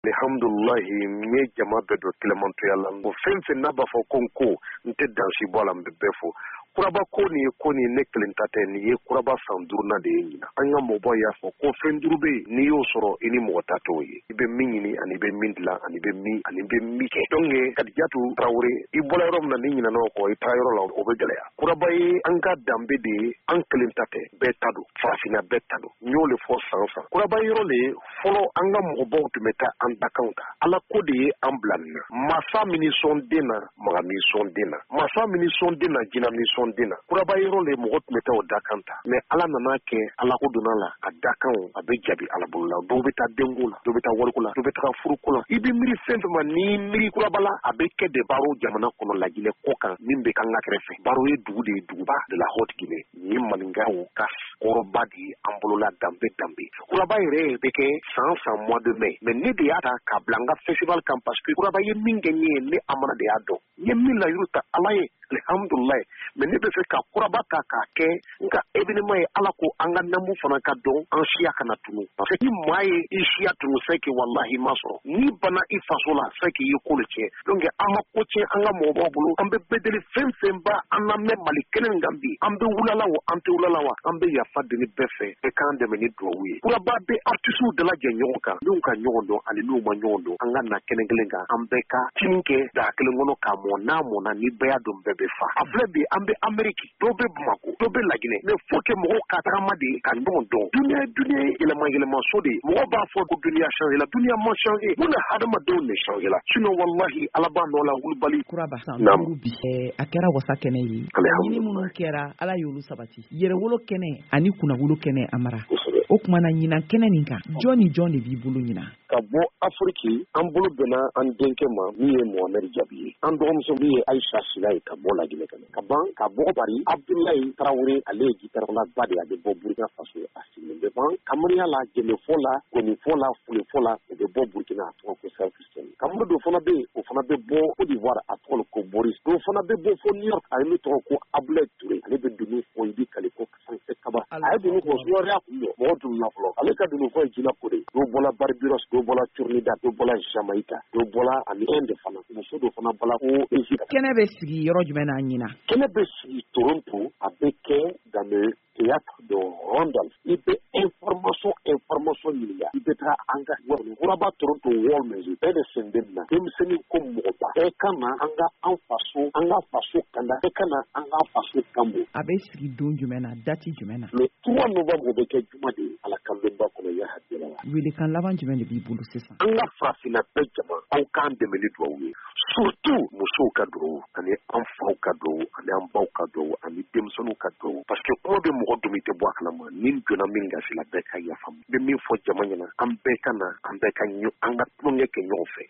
Alhamdulillahi nye jama bɛɛ don tilemantoya la o fɛn fɛn n'a b'a fɔ ko n ko n tɛ dansi bɔ la n bɛ bɛɛ fo kuraba ko nin ye ko nin ne kelen ta tɛ nin ye kuraba san duruna de ye ɲina an ka mɔbɔ y'a fɔ ko fɛn duuru bɛ yen n'i y'o sɔrɔ i ni mɔgɔ ta t'o ye i bɛ min ɲini ani bɛ min dilan ani bɛ min kɛ donc Kadijatu Tarawele i bɔra yɔrɔ min na ni ɲinana o kɔ i taa yɔrɔ la o bɛ gɛlɛya kuraba ye an ka danbe de ye an kelen ta tɛ bɛɛ ta don farafinna bɛɛ ta don n y'o le fɔ san san kuraba yɔrɔ le fɔlɔ an ka mɔgɔbaw tun bɛ taa an dakanw ta ala ko de ye an bila nin na masa min sɔn den na maga min sɔn den na masa min sɔn den na jinɛ min sɔn den na kuraba yɔrɔ le mɔgɔ tun bɛ taa o dakan ta mais ala nana kɛ ala ko donna la a dakanw a bɛ jabi ala bolo la dɔw bɛ taa denko la dɔw bɛ taa wariko la dɔw bɛ taa furuko la i bɛ miiri fɛn fɛn ma ni miiri kuraba la a bɛ kɛ de baro jamana kɔnɔ lajinɛ kɔ kan min bɛ kan ka kɛrɛfɛ baro ye dugu de ye duguba de la Haute Guinée ni maninkaw ka kɔrɔba de ye an bolo la danbe kuraba yɛrɛ bɛ kɛ san mois de mai mais ne de y'a ta k'a bila an ka festival kan parce que kuraba ye min kɛ n ye ne amana de y'a dɔn n ye min layiru ta ala ye alhamdulilayi mais ne bɛ fɛ ka kuraba ta k'a kɛ n ka événement ye ala ko an ka namu fana ka dɔn an siya kana tunu parce que ni maa ye i siya tunu c'est que wallahi ma sɔrɔ ni bana i faso la c'est que i ye ko le tiɲɛ donc an ma ko tiɲɛ an ka mɔgɔbaw bolo an bɛ bedeli fɛn fɛn ba an lamɛn mali kelen kan bi an bɛ wulala wa an tɛ wulala wa an bɛ yafa deli bɛɛ fɛ bɛɛ k'an dɛmɛ ni duwawu ye kuraba bɛ artistes dalajɛ ɲɔgɔn kan n'u ka ɲɔgɔn dɔn ani n'u ma ɲɔgɔn dɔn an ka na kɛnɛ kelen kan an bɛɛ ka tini kɛ daga kelen kɔnɔ k'a mɔ n'a mɔna ni bɛɛ y'a dɔn bɛɛ bɛ fa a filɛ bi an bɛ Amérique dɔw bɛ Bamako dɔw bɛ Laginɛ mais faut que mɔgɔw ka tagama de ka ɲɔgɔn dɔn dunuya ye yɛlɛma so de mɔgɔw b'a fɔ ko dunuya changé la dunuya ma changé mun na hadamadenw de changé la sinon wallahi ala b'a nɔ la wulibali kuraba san duuru bi a kɛra wasa kɛnɛ ye ɲini minnu kɛra ala y'olu sabati yɛrɛwolo kɛnɛ ani kunnawolo kɛnɛ amara o kumana ɲinan kɛnɛ nin kan jɔn ni jɔn de b'i bolo ɲinan ka bɔ Afrique an bolo bɛnna an denkɛ ma min ye Mohamed Jabi ye an dɔgɔmuso min ye Aisha Sila ye ka bɔ Laginɛ ka ban ka bɔ Bari Abdoulaye Tarawele ale ye gitarala ba de a bɛ bɔ Burkina Faso a sigilen bɛ ban Kamariya la Jɛmɛfɔ la Gonifɔ la Fulefɔ la o bɛ bɔ Burkina a tɔgɔ ko Saint Christian Kamuru dɔ fana bɛ yen o fana bɛ bɔ Côte d'Ivoire a tɔgɔ ko Boris dɔw fana bɛ bɔ fo New York a ye min tɔgɔ ko Abdoulaye Touré ale bɛ dunun fɔ Idi Kaliko Sanse Kaba a ye dunun fɔ Suwariya kun dɔ mɔgɔ tun na fɔlɔ ale ka dunun fɔ ye Jina Kode dɔw bɔla Barbados dɔw bɔla Trinidad dɔw bɔla Jamaïque dɔw bɔla ani Inde fana muso dɔ fana bɔla ko Égypte kɛnɛ bɛ sigi yɔrɔ jumɛn na ɲina kɛnɛ bɛ sigi Toronto a bɛ kɛ dans le théâtre de Randolph i bɛ information ɲiniga i bɛ taa an ka Kuraba Toronto Wall Music bɛɛ de sen bɛ na denmisɛnnin ko mɔgɔba bɛɛ ka na an ka faso kanda bɛɛ ka na an ka faso kanbo a bɛ sigi don jumɛn na dati jumɛn na le 3 novembre bɛ kɛ juma de ye ala kan bɛnba kɔnɔ ya hadira la welekan laban jumɛn de b'i bolo sisan an ka farafinna bɛɛ jama aw k'an dɛmɛ ni duwawu ye surtout musow ka duwawu ani an faw ka duwawu ani an baw ka duwawu ani denmisɛnninw ka duwawu parce que kuma bɛ mɔgɔ dumi tɛ bɔ a kalama ni donna min gasi la bɛɛ ka yafa n bɛ min fɔ jama ɲɛna an bɛɛ ka na an bɛɛ ka an ka tulonkɛ kɛ ɲɔgɔn fɛ